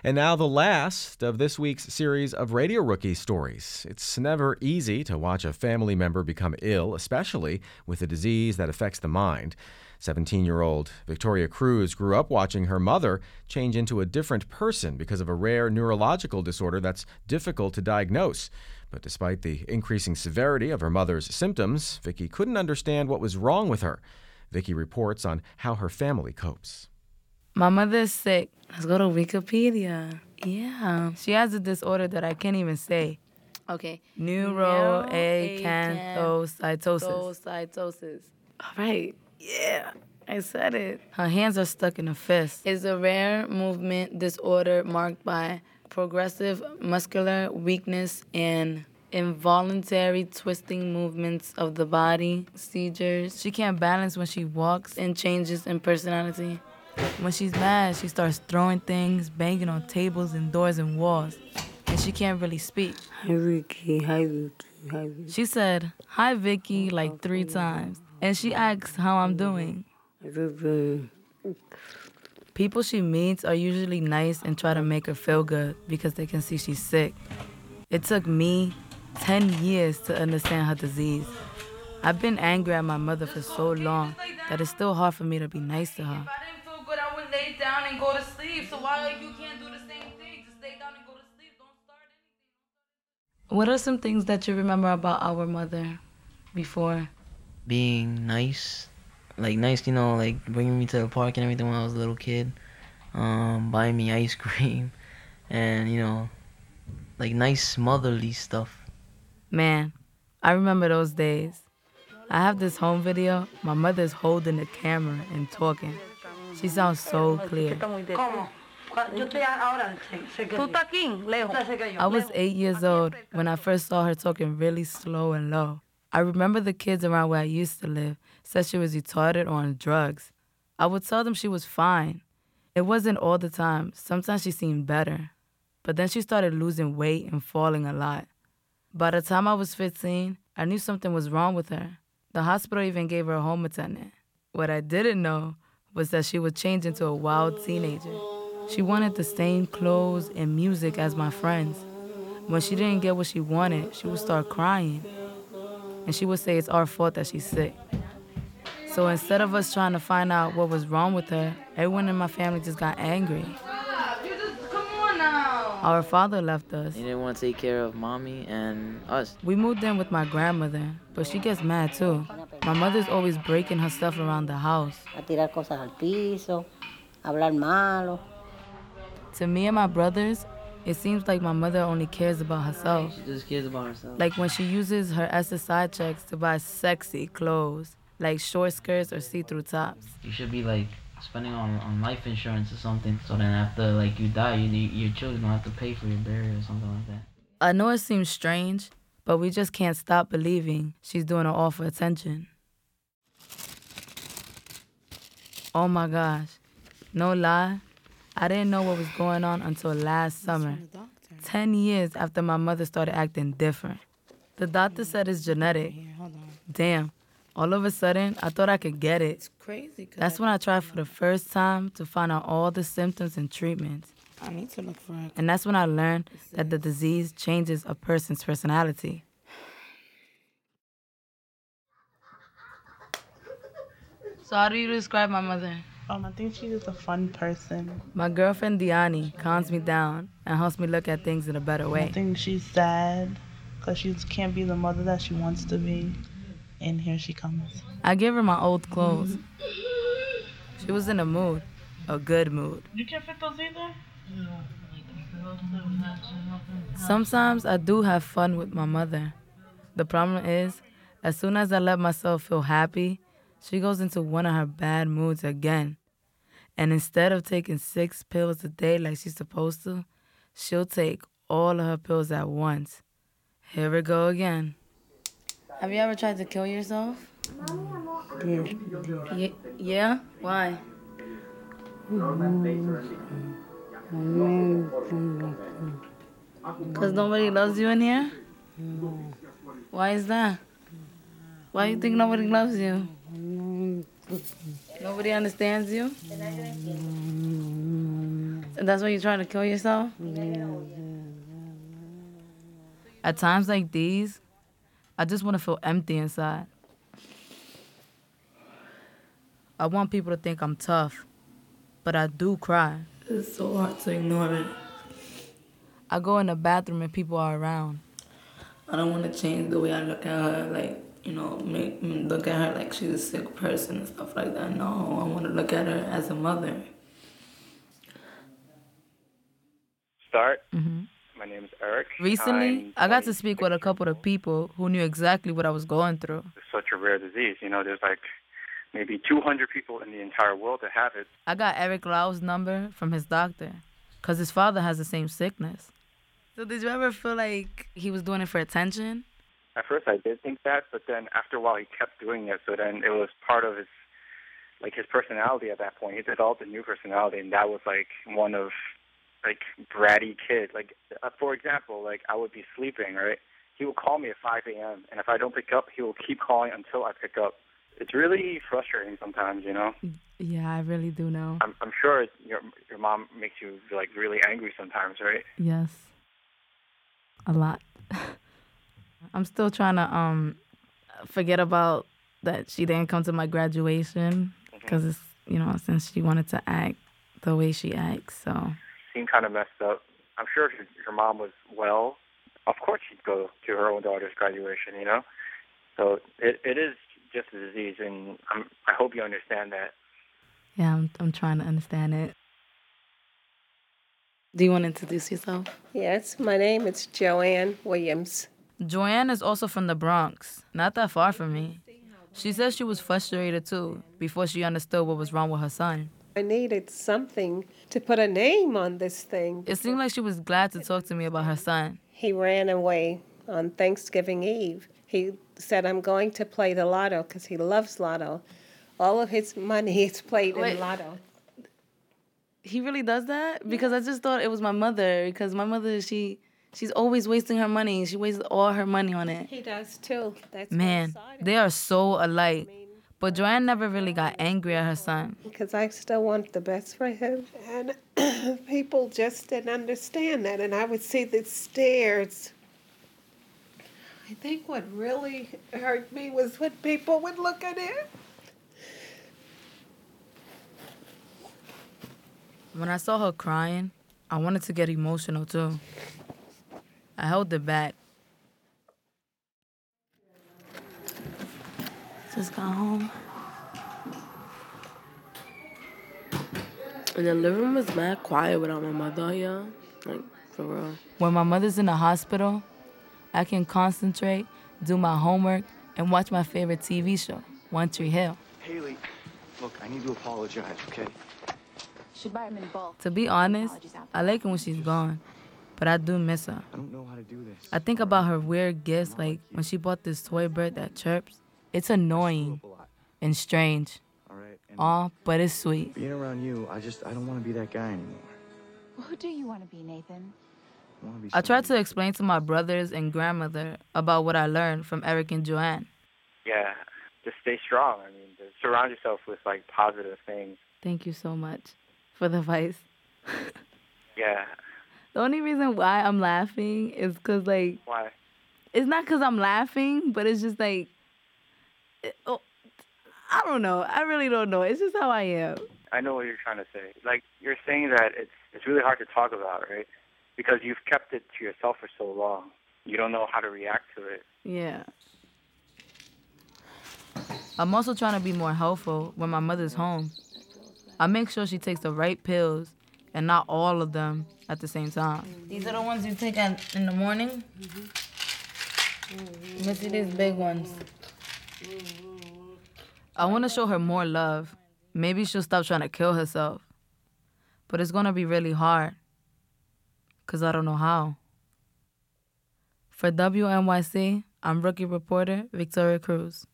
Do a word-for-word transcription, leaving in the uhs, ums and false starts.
And now the last of this week's series of Radio Rookie stories. It's never easy to watch a family member become ill, especially with a disease that affects the mind. seventeen-year-old Victoria Cruz grew up watching her mother change into a different person because of a rare neurological disorder that's difficult to diagnose. But despite the increasing severity of her mother's symptoms, Vicky couldn't understand what was wrong with her. Vicky reports on how her family copes. My mother is sick. Let's go to Wikipedia. Yeah. She has a disorder that I can't even say. Okay. Neuroacanthocytosis. Cytosis. All right. Yeah. I said it. Her hands are stuck in a fist. It's a rare movement disorder marked by progressive muscular weakness and involuntary twisting movements of the body, seizures. She can't balance when she walks, and changes in personality. When she's mad, she starts throwing things, banging on tables and doors and walls, and she can't really speak. Hi, Vicky. Hi, Vicky. Hi, Vicky. She said, "Hi, Vicky," like three times, and she asks how I'm doing. People she meets are usually nice and try to make her feel good because they can see she's sick. It took me ten years to understand her disease. I've been angry at my mother for so long that it's still hard for me to be nice to her. But I would lay down and go to sleep. So why like, you can't do the same thing? Just lay down and go to sleep. Don't start anything. What are some things that you remember about our mother before? Being nice. Like, nice, you know, like bringing me to the park and everything when I was a little kid. Um, buying me ice cream. And, you know, like nice motherly stuff. Man, I remember those days. I have this home video. My mother's holding the camera and talking. She sounds so clear. I was eight years old when I first saw her talking really slow and low. I remember the kids around where I used to live said she was retarded or on drugs. I would tell them she was fine. It wasn't all the time. Sometimes she seemed better. But then she started losing weight and falling a lot. By the time I was fifteen, I knew something was wrong with her. The hospital even gave her a home attendant. What I didn't know was that she would change into a wild teenager. She wanted the same clothes and music as my friends. When she didn't get what she wanted, she would start crying. And she would say it's our fault that she's sick. So instead of us trying to find out what was wrong with her, everyone in my family just got angry. You just, come on now. Our father left us. He didn't want to take care of mommy and us. We moved in with my grandmother, but she gets mad too. My mother's always breaking her stuff around the house. A tirar cosas al piso, hablar malo. To me and my brothers, it seems like my mother only cares about herself. She just cares about herself. Like when she uses her S S I checks to buy sexy clothes, like short skirts or see-through tops. You should be like spending on, on life insurance or something. So then after like you die, you, your children don't have to pay for your burial or something like that. I know it seems strange, but we just can't stop believing she's doing it all for attention. Oh my gosh, no lie, I didn't know what was going on until last summer, ten years after my mother started acting different. The doctor said it's genetic. Damn, all of a sudden, I thought I could get it. It's crazy. That's when I tried for the first time to find out all the symptoms and treatments. I need to look for it. And that's when I learned that the disease changes a person's personality. So how do you describe my mother? Um, I think she's just a fun person. My girlfriend Diani calms me down and helps me look at things in a better way. I think she's sad because she can't be the mother that she wants to be. And here she comes. I give her my old clothes. She was in a mood, a good mood. You can't fit those either? Sometimes I do have fun with my mother. The problem is, as soon as I let myself feel happy, she goes into one of her bad moods again. And instead of taking six pills a day like she's supposed to, she'll take all of her pills at once. Here we go again. Have you ever tried to kill yourself? Yeah. Y- yeah? Why? Because nobody loves you in here? Why is that? Why do you think nobody loves you? Nobody understands you? That's why you try to kill yourself? At times like these, I just want to feel empty inside. I want people to think I'm tough, but I do cry. It's so hard to ignore it. I go in the bathroom and people are around. I don't want to change the way I look at her, like, you know, make look at her like she's a sick person and stuff like that. No, I want to look at her as a mother. Start. Mm-hmm. My name is Eric. Recently, I'm I got to speak with a couple of people who knew exactly what I was going through. It's such a rare disease. You know, there's like maybe two hundred people in the entire world that have it. I got Eric Lau's number from his doctor because his father has the same sickness. So did you ever feel like he was doing it for attention? At first I did think that, but then after a while he kept doing it, so then it was part of his, like his personality at that point. He developed a new personality, and that was like one of, like, bratty kid. Like, uh, for example, like I would be sleeping, right? He will call me at five a.m., and if I don't pick up, he will keep calling until I pick up. It's really frustrating sometimes, you know? Yeah, I really do know. I'm, I'm sure your your mom makes you, like, really angry sometimes, right? Yes. A lot. I'm still trying to um forget about that she didn't come to my graduation because Mm-hmm. it's, you know, since she wanted to act the way she acts, so. Seemed kind of messed up. I'm sure if your mom was well, of course she'd go to her own daughter's graduation, you know? So it it is just a disease, and I'm, I hope you understand that. Yeah, I'm, I'm trying to understand it. Do you want to introduce yourself? Yes, my name is Joanne Williams. Joanne is also from the Bronx, not that far from me. She says she was frustrated too before she understood what was wrong with her son. I needed something to put a name on this thing. It seemed like she was glad to talk to me about her son. He ran away on Thanksgiving Eve. He said, I'm going to play the lotto because he loves lotto. All of his money is played Wait. in lotto. He really does that? Because I just thought it was my mother. Because my mother, she she's always wasting her money. She wastes all her money on it. He does too. That's Man, they are so alike. But Joanne never really got angry at her son. because I still want the best for him. And people just didn't understand that. And I would see the stares. I think what really hurt me was when people would look at it. When I saw her crying, I wanted to get emotional too. I held it back. Just got home. And the living room is mad quiet without my mother, yeah. Like, for real. When my mother's in the hospital, I can concentrate, do my homework, and watch my favorite T V show, One Tree Hill. Haley, look, I need to apologize, okay? Should buy them in bulk. To be honest, I like it when she's gone, but I do miss her. I don't know how to do this. I think about her weird gifts, like when she bought this toy bird that chirps. It's annoying and strange. All right. And Aw, but it's sweet. being around you, I just, I don't want to be that guy anymore. Well, who do you want to be, Nathan? I want to be I tried to somebody- explain to my brothers and grandmother about what I learned from Eric and Joanne. Yeah, just stay strong. I mean, just surround yourself with, like, positive things. Thank you so much for the advice. Yeah. The only reason why I'm laughing is because, like, Why? it's not because I'm laughing, but it's just like, it- oh, I don't know. I really don't know. It's just how I am. I know what you're trying to say. Like, you're saying that it's it's really hard to talk about, right? Because you've kept it to yourself for so long. You don't know how to react to it. Yeah. I'm also trying to be more helpful when my mother's home. I make sure she takes the right pills and not all of them at the same time. These are the ones you take at, in the morning? Let me see these big ones. I want to show her more love. Maybe she'll stop trying to kill herself. But it's going to be really hard because I don't know how. For W N Y C, I'm rookie reporter Victoria Cruz.